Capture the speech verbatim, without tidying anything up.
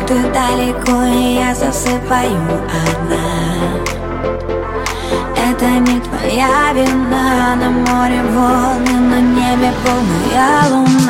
ты далеко, и я засыпаю одна. Это не твоя вина, на море волны, на небе полная луна.